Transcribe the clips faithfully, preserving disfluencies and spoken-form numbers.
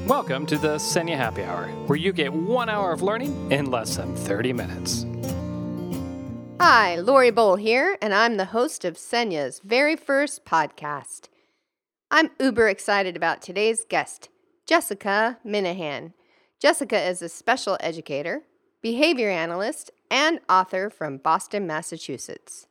Welcome to the Senya Happy Hour, where you get one hour of learning in less than thirty minutes. Hi, Lori Bowl here, and I'm the host of Senya's very first podcast. I'm uber excited about today's guest, Jessica Minahan. Jessica is a special educator, behavior analyst, and author from Boston, Massachusetts.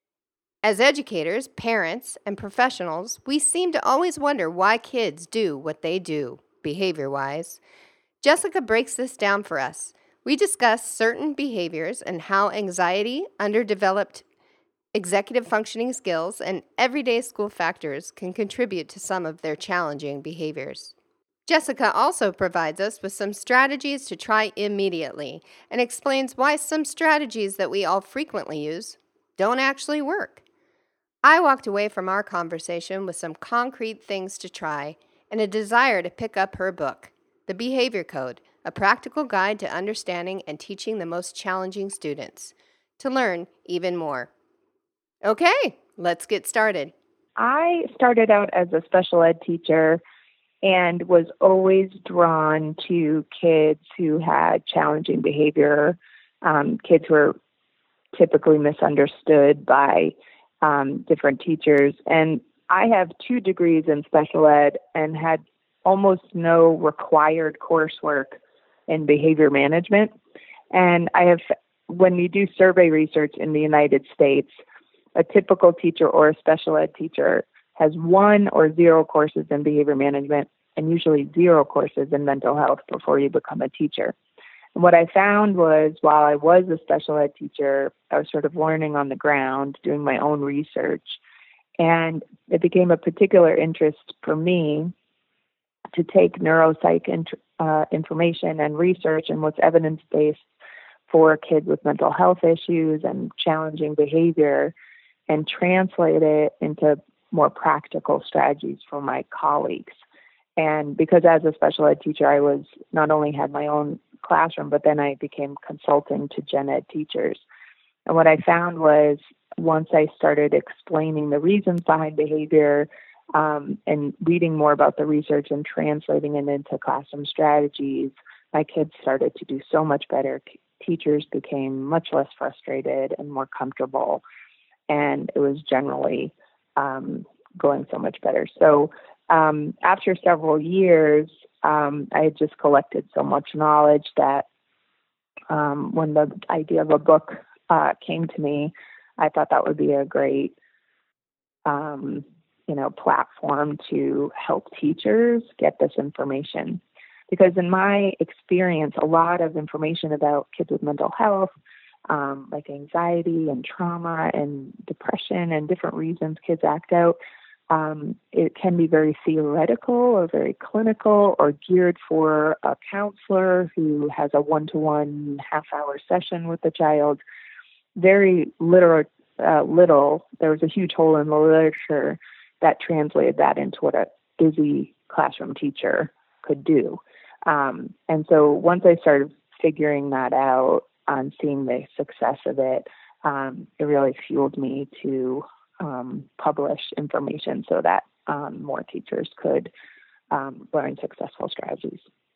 As educators, parents, and professionals, we seem to always wonder why kids do what they do, behavior-wise. Jessica breaks this down for us. We discuss certain behaviors and how anxiety, underdeveloped executive functioning skills, and everyday school factors can contribute to some of their challenging behaviors. Jessica also provides us with some strategies to try immediately and explains why some strategies that we all frequently use don't actually work. I walked away from our conversation with some concrete things to try and a desire to pick up her book, The Behavior Code, a practical guide to understanding and teaching the most challenging students, to learn even more. Okay, let's get started. I started out as a special ed teacher and was always drawn to kids who had challenging behavior, um, kids who were typically misunderstood by um, different teachers. And I have two degrees in special ed and had almost no required coursework in behavior management. And I have, when you do survey research in the United States, a typical teacher or a special ed teacher has one or zero courses in behavior management and usually zero courses in mental health before you become a teacher. And what I found was while I was a special ed teacher, I was sort of learning on the ground, doing my own research. And it became a particular interest for me to take neuropsych int- uh, information and research and what's evidence-based for kids with mental health issues and challenging behavior and translate it into more practical strategies for my colleagues. And because as a special ed teacher, I was not only had my own classroom, but then I became consulting to gen ed teachers. And what I found was once I started explaining the reasons behind behavior um, and reading more about the research and translating it into classroom strategies, my kids started to do so much better. Teachers became much less frustrated and more comfortable. And it was generally um, going so much better. So um, after several years, um, I had just collected so much knowledge that um, when the idea of a book uh, came to me, I thought that would be a great, um, you know, platform to help teachers get this information. Because in my experience, a lot of information about kids with mental health, um, like anxiety and trauma and depression and different reasons kids act out, um, it can be very theoretical or very clinical or geared for a counselor who has a one-to-one half-hour session with the child. Very literal, uh, little, there was a huge hole in the literature that translated that into what a busy classroom teacher could do. Um, and so once I started figuring that out and seeing the success of it, um, it really fueled me to um, publish information so that um, more teachers could um, learn successful strategies.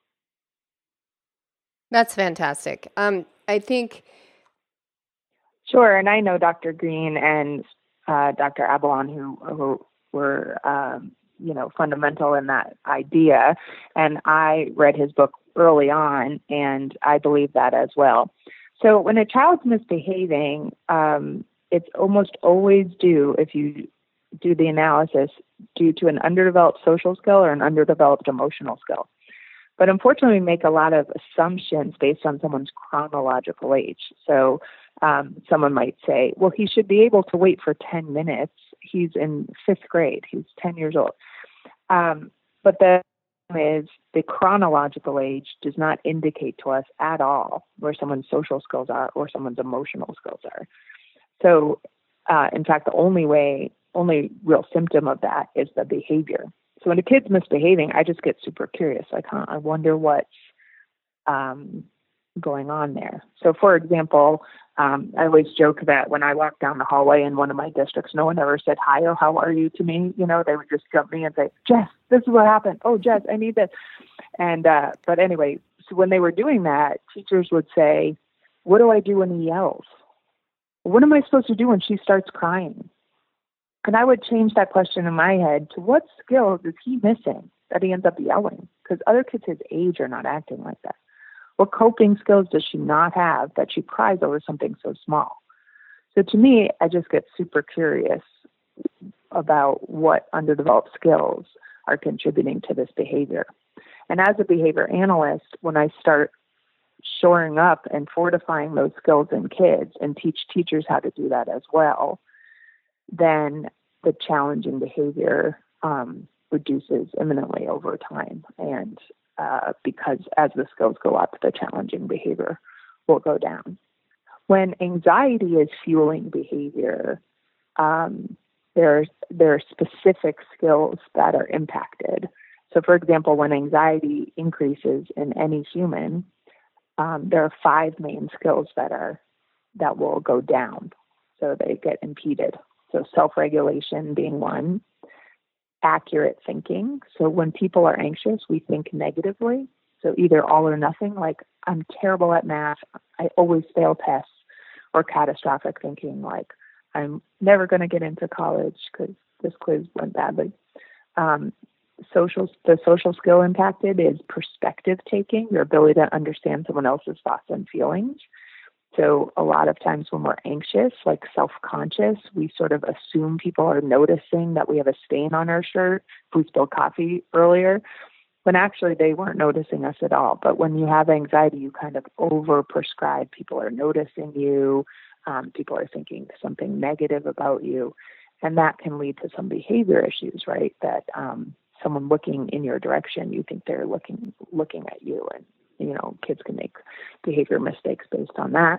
That's fantastic. Um, I think... Sure, and I know Doctor Green and uh, Doctor Abalon, who, who were, um, you know, fundamental in that idea, and I read his book early on, and I believe that as well. So when a child's misbehaving, um, it's almost always due, if you do the analysis, due to an underdeveloped social skill or an underdeveloped emotional skill. But unfortunately, we make a lot of assumptions based on someone's chronological age. So um, someone might say, well, he should be able to wait for ten minutes. He's in fifth grade. He's ten years old. Um, but the is the chronological age does not indicate to us at all where someone's social skills are or someone's emotional skills are. So, uh, in fact, the only way, only real symptom of that is the behavior. So when a kid's misbehaving, I just get super curious. Like, huh, I wonder what's, um, going on there. So, for example, um, I always joke that when I walk down the hallway in one of my districts, no one ever said hi or how are you to me. You know, they would just jump me and say, Jess, this is what happened. Oh, Jess, I need this. And, uh, but anyway, so when they were doing that, teachers would say, what do I do when he yells? What am I supposed to do when she starts crying? And I would change that question in my head to what skills is he missing that he ends up yelling? Because other kids his age are not acting like that. What coping skills does she not have that she cries over something so small? So to me, I just get super curious about what underdeveloped skills are contributing to this behavior. And as a behavior analyst, when I start shoring up and fortifying those skills in kids and teach teachers how to do that as well, then the challenging behavior um, reduces imminently over time. And uh, because as the skills go up, the challenging behavior will go down. When anxiety is fueling behavior, um, there's, there are specific skills that are impacted. So, for example, when anxiety increases in any human, um, there are five main skills that are that will go down. So they get impeded. So self-regulation being one, accurate thinking. So when people are anxious, we think negatively. So either all or nothing, like I'm terrible at math, I always fail tests, or catastrophic thinking, like I'm never going to get into college because this quiz went badly. Um, social, the social skill impacted is perspective taking, your ability to understand someone else's thoughts and feelings. So a lot of times when we're anxious, like self-conscious, we sort of assume people are noticing that we have a stain on our shirt if we spilled coffee earlier, when actually they weren't noticing us at all. But when you have anxiety, you kind of over-prescribe. People are noticing you. Um, people are thinking something negative about you. And that can lead to some behavior issues, right? That um, someone looking in your direction, you think they're looking looking at you, and you know, kids can make behavior mistakes based on that.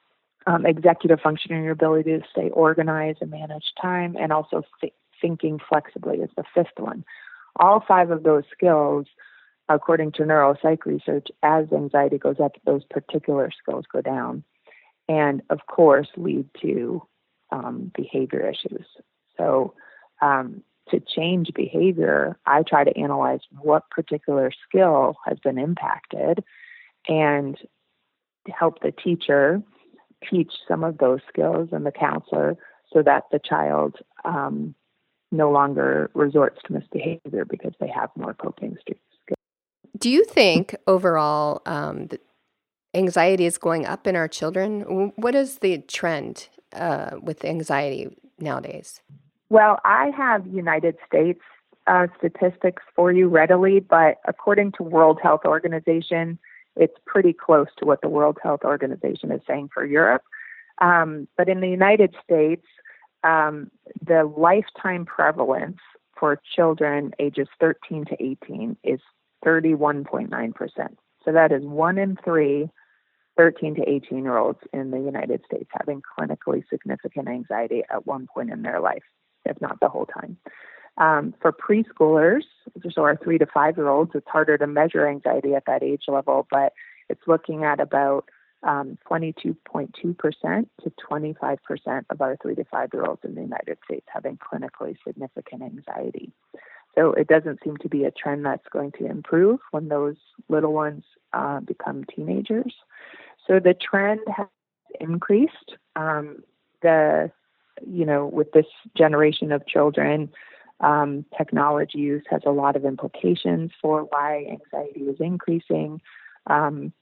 Um, executive functioning, your ability to stay organized and manage time, and also th- thinking flexibly is the fifth one. All five of those skills, according to neuropsych research, as anxiety goes up, those particular skills go down, and of course lead to um, behavior issues. So um, to change behavior, I try to analyze what particular skill has been impacted and help the teacher teach some of those skills and the counselor so that the child um, no longer resorts to misbehavior because they have more coping skills. Do you think overall um, that anxiety is going up in our children? What is the trend uh, with anxiety nowadays? Well, I have United States uh, statistics for you readily, but according to World Health Organization, it's pretty close to what the World Health Organization is saying for Europe. Um, but in the United States, um, the lifetime prevalence for children ages thirteen to eighteen is thirty-one point nine percent. So that is one in three thirteen to eighteen-year-olds in the United States having clinically significant anxiety at one point in their life, if not the whole time. Um, for preschoolers, so our three to five-year-olds, it's harder to measure anxiety at that age level, but it's looking at about um, twenty-two point two percent to twenty-five percent of our three to five-year-olds in the United States having clinically significant anxiety. So it doesn't seem to be a trend that's going to improve when those little ones uh, become teenagers. So the trend has increased. Um, the, you know, with this generation of children, um, technology use has a lot of implications for why anxiety is increasing. Um,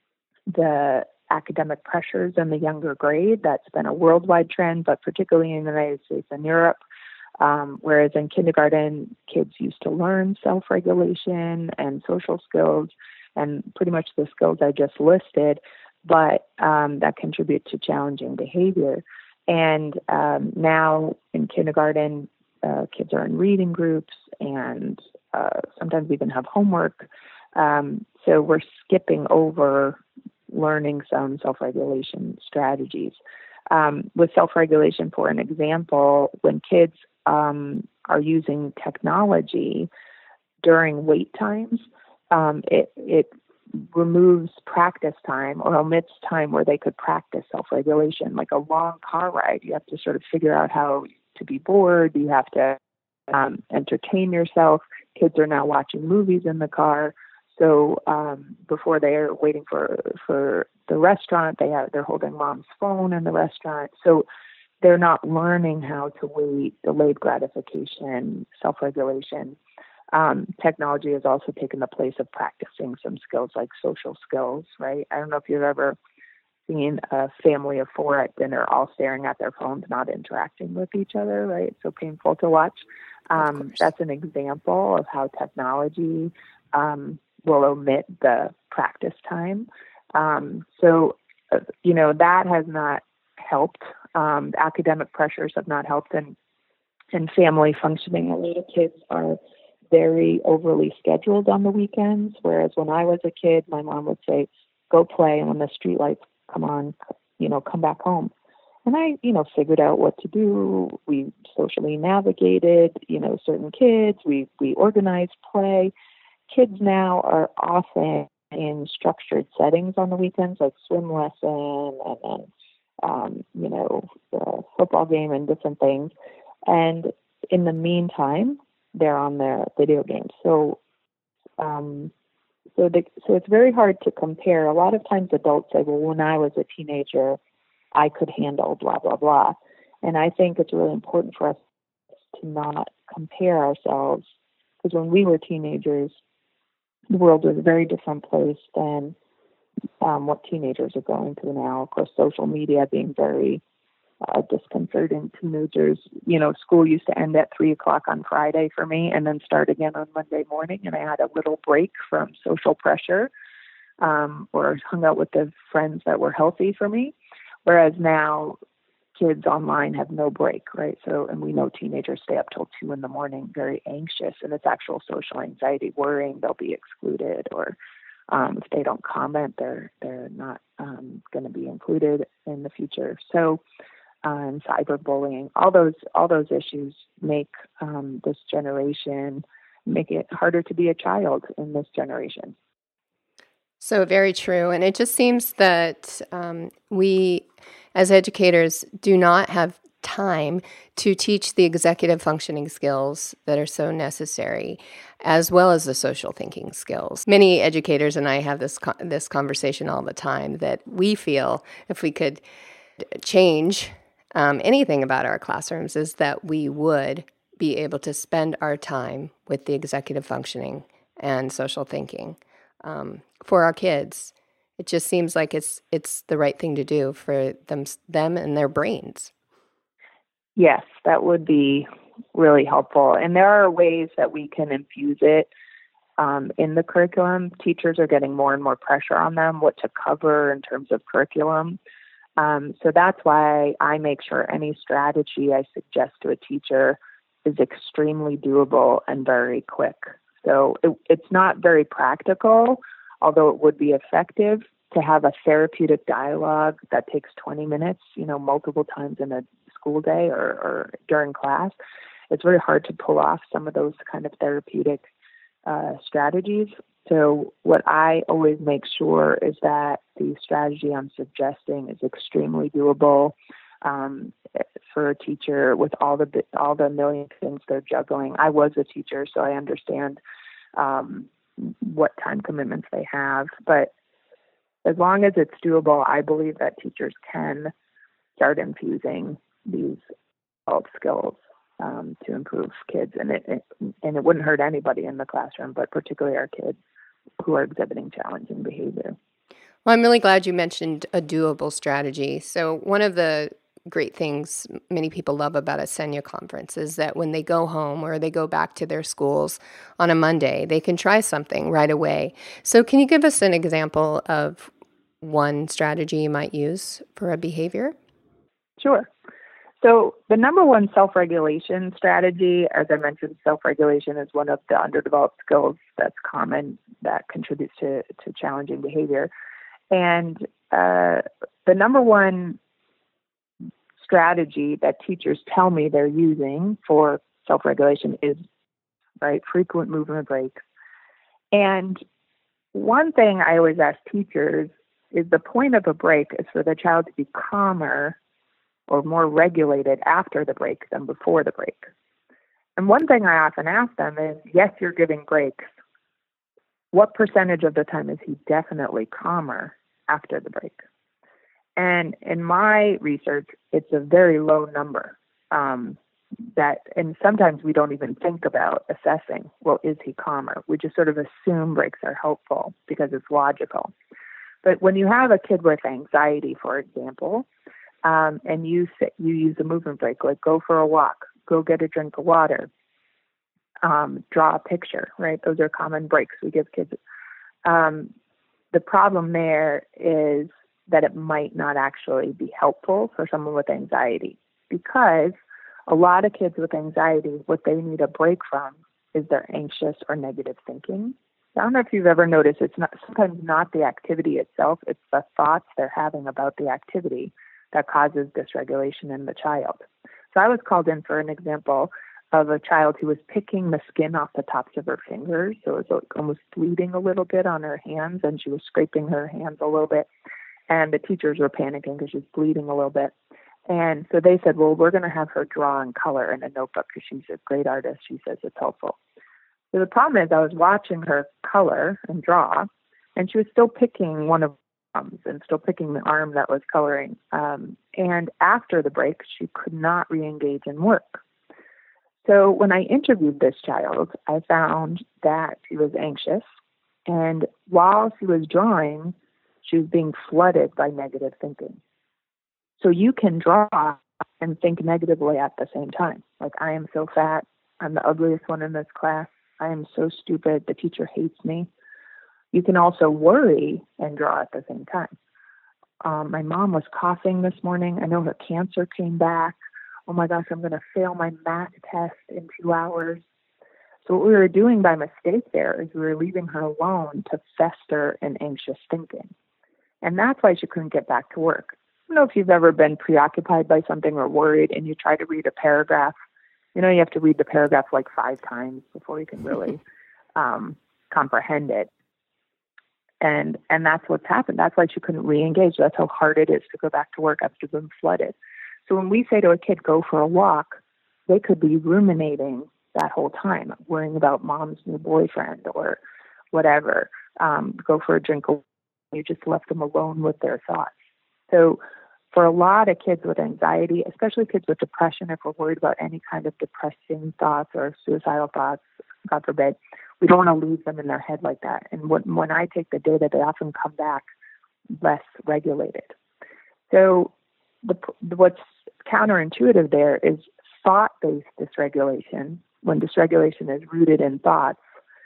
the academic pressures in the younger grade, that's been a worldwide trend, but particularly in the United States and Europe. Um, whereas in kindergarten, kids used to learn self-regulation and social skills and pretty much the skills I just listed, but um, that contribute to challenging behavior. And um, now in kindergarten, uh, kids are in reading groups and uh, sometimes even have homework. Um, so we're skipping over learning some self-regulation strategies. Um, with self-regulation, for an example, when kids um, are using technology during wait times, um, it, it removes practice time or omits time where they could practice self-regulation, like a long car ride. You have to sort of figure out how to be bored. You have to um, entertain yourself. Kids are now watching movies in the car. So um, before they are waiting for for the restaurant, they have they're holding mom's phone in the restaurant. So they're not learning how to wait, delayed gratification, self-regulation. Um, technology has also taken the place of practicing some skills like social skills, right? I don't know if you've ever seen a family of four at dinner all staring at their phones, not interacting with each other, right? It's so painful to watch. Um, that's an example of how technology um, will omit the practice time. Um, so, uh, you know, that has not helped. Um, academic pressures have not helped, and and family functioning. A lot of kids are very overly scheduled on the weekends, whereas when I was a kid, my mom would say, go play, and when the street lights come on, you know, come back home. And I, you know, figured out what to do. We socially navigated, you know, certain kids. We, we organized play. Kids now are often in structured settings on the weekends, like swim lesson and then, um, you know, the football game and different things. And in the meantime, they're on their video games. So, um, so, the, so it's very hard to compare. A lot of times adults say, well, when I was a teenager, I could handle blah, blah, blah. And I think it's really important for us to not compare ourselves, because when we were teenagers, the world was a very different place than um, what teenagers are going through now. Of course, social media being very uh, disconcerting. Teenagers, you know, school used to end at three o'clock on Friday for me and then start again on Monday morning. And I had a little break from social pressure um, or hung out with the friends that were healthy for me. Whereas now kids online have no break, right? So, and we know teenagers stay up till two in the morning, very anxious, and it's actual social anxiety, worrying they'll be excluded, or um, if they don't comment, they're they're not um, going to be included in the future. So, um, cyberbullying, all those all those issues make um, this generation make it harder to be a child in this generation. So very true. And it just seems that um, we, as educators, do not have time to teach the executive functioning skills that are so necessary, as well as the social thinking skills. Many educators and I have this co- this conversation all the time, that we feel if we could change um, anything about our classrooms is that we would be able to spend our time with the executive functioning and social thinking. Um, for our kids, it just seems like it's it's the right thing to do for them them and their brains. Yes, that would be really helpful. And there are ways that we can infuse it um, in the curriculum. Teachers are getting more and more pressure on them, what to cover in terms of curriculum. Um, so that's why I make sure any strategy I suggest to a teacher is extremely doable and very quick. So it, it's not very practical, although it would be effective, to have a therapeutic dialogue that takes twenty minutes, you know, multiple times in a school day or, or during class. It's very hard to pull off some of those kind of therapeutic uh, strategies. So what I always make sure is that the strategy I'm suggesting is extremely doable um, for a teacher with all the all the million things they're juggling. I was a teacher, so I understand um, what time commitments they have. But as long as it's doable, I believe that teachers can start infusing these adult skills um, to improve kids, and it, it and it wouldn't hurt anybody in the classroom, but particularly our kids who are exhibiting challenging behavior. Well, I'm really glad you mentioned a doable strategy. So one of the great things many people love about a Senya conference is that when they go home or they go back to their schools on a Monday, they can try something right away. So can you give us an example of one strategy you might use for a behavior? Sure. So the number one self-regulation strategy, as I mentioned, self-regulation is one of the underdeveloped skills that's common that contributes to, to challenging behavior. And uh, the number one strategy that teachers tell me they're using for self-regulation is, right, frequent movement breaks. And one thing I always ask teachers is the point of a break is for the child to be calmer or more regulated after the break than before the break. And one thing I often ask them is, yes, you're giving breaks. What percentage of the time is he definitely calmer after the break? And in my research, it's a very low number. Um, that, and sometimes we don't even think about assessing, well, is he calmer? We just sort of assume breaks are helpful because it's logical. But when you have a kid with anxiety, for example, um, and you sit, you use a movement break, like go for a walk, go get a drink of water, um, draw a picture, right? Those are common breaks we give kids. Um, the problem there is that it might not actually be helpful for someone with anxiety, because a lot of kids with anxiety, what they need a break from is their anxious or negative thinking. I don't know if you've ever noticed, it's not sometimes not the activity itself, it's the thoughts they're having about the activity that causes dysregulation in the child. So I was called in for an example of a child who was picking the skin off the tops of her fingers. So it was almost bleeding a little bit on her hands, and she was scraping her hands a little bit. And the teachers were panicking because she was bleeding a little bit. And so they said, well, we're going to have her draw and color in a notebook because she's a great artist. She says it's helpful. So the problem is I was watching her color and draw, and she was still picking one of the arms and still picking the arm that was coloring. Um, and after the break, she could not re-engage in work. So when I interviewed this child, I found that she was anxious. And while she was drawing, she was being flooded by negative thinking. So you can draw and think negatively at the same time. Like, I am so fat. I'm the ugliest one in this class. I am so stupid. The teacher hates me. You can also worry and draw at the same time. Um, my mom was coughing this morning. I know her cancer came back. Oh my gosh, I'm going to fail my math test in two hours. So what we were doing by mistake there is we were leaving her alone to fester in anxious thinking. And that's why she couldn't get back to work. I don't know if you've ever been preoccupied by something or worried and you try to read a paragraph. You know, you have to read the paragraph like five times before you can really um, comprehend it. And and that's what's happened. That's why she couldn't re-engage. That's how hard it is to go back to work after being flooded. So when we say to a kid, go for a walk, they could be ruminating that whole time, worrying about mom's new boyfriend or whatever. Um, go for a drink of water. You just left them alone with their thoughts. So for a lot of kids with anxiety, especially kids with depression, if we're worried about any kind of depressing thoughts or suicidal thoughts, God forbid, we don't want to leave them in their head like that. And when, when I take the data, they often come back less regulated. So the, what's counterintuitive there is thought-based dysregulation. When dysregulation is rooted in thoughts,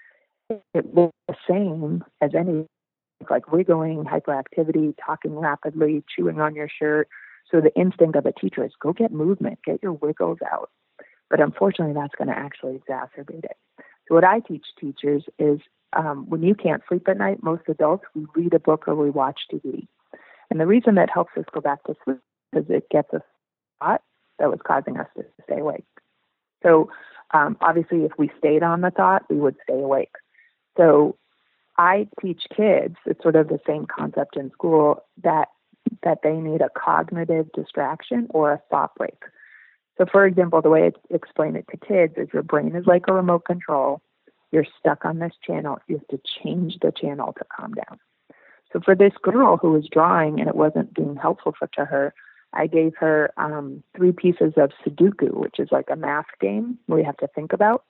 it looks the same as any, like wiggling, hyperactivity, talking rapidly, chewing on your shirt. So the instinct of a teacher is go get movement, get your wiggles out. But unfortunately, that's going to actually exacerbate it. So what I teach teachers is um, when you can't sleep at night, most adults, we read a book or we watch T V. And the reason that helps us go back to sleep is it gets us thought that was causing us to stay awake. So um, obviously, if we stayed on the thought, we would stay awake. So I teach kids, it's sort of the same concept in school, that that they need a cognitive distraction or a thought break. So for example, the way I explain it to kids is your brain is like a remote control. You're stuck on this channel. You have to change the channel to calm down. So for this girl who was drawing and it wasn't being helpful for, to her, I gave her um, three pieces of Sudoku, which is like a math game where you have to think about,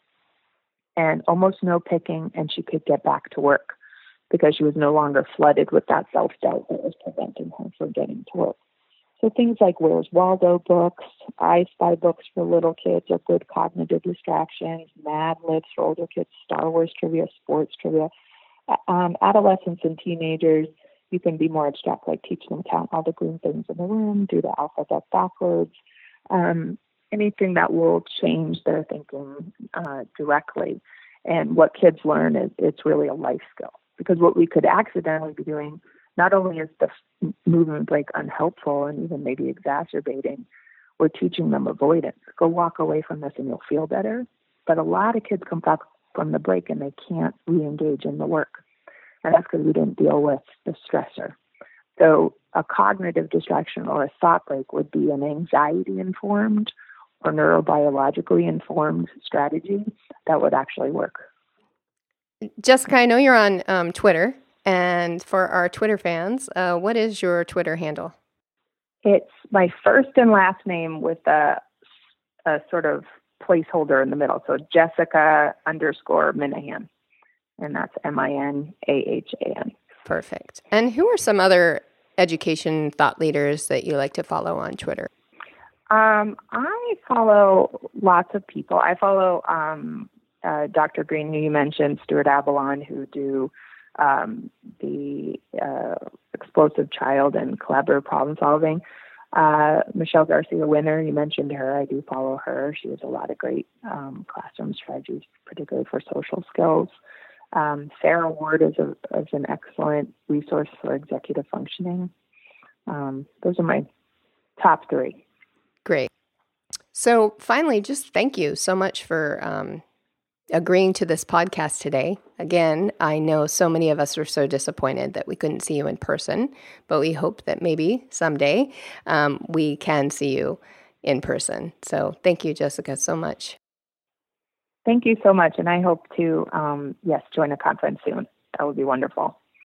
and almost no picking, and she could get back to work because she was no longer flooded with that self-doubt that was preventing her from getting to work. So things like Where's Waldo books, I Spy books for little kids are good cognitive distractions, Mad Libs for older kids, Star Wars trivia, sports trivia. Um, adolescents and teenagers, you can be more abstract, like teach them count all the green things in the room, do the alphabet backwards, um, anything that will change their thinking uh, directly. And what kids learn is it's really a life skill. Because what we could accidentally be doing, not only is the movement break unhelpful and even maybe exacerbating, we're teaching them avoidance. Go walk away from this and you'll feel better. But a lot of kids come back from the break and they can't re-engage in the work. And that's because we didn't deal with the stressor. So a cognitive distraction or a thought break would be an anxiety-informed or neurobiologically informed strategy that would actually work. Jessica, I know you're on um, Twitter. And for our Twitter fans, uh, what is your Twitter handle? It's my first and last name with a, a sort of placeholder in the middle. So Jessica underscore Minahan. And that's M I N A H A N. Perfect. And who are some other education thought leaders that you like to follow on Twitter? Um, I follow lots of people. I follow um, uh, Doctor Green, who you mentioned, Stuart Avalon, who do um, the uh, explosive child and collaborative problem solving. Uh, Michelle Garcia Winner, you mentioned her. I do follow her. She has a lot of great um, classroom strategies, particularly for social skills. Um, Sarah Ward is, a, is an excellent resource for executive functioning. Um, those are my top three. Great. So finally, just thank you so much for um, agreeing to this podcast today. Again, I know so many of us were so disappointed that we couldn't see you in person, but we hope that maybe someday um, we can see you in person. So thank you, Jessica, so much. Thank you so much. And I hope to, um, yes, join a conference soon. That would be wonderful.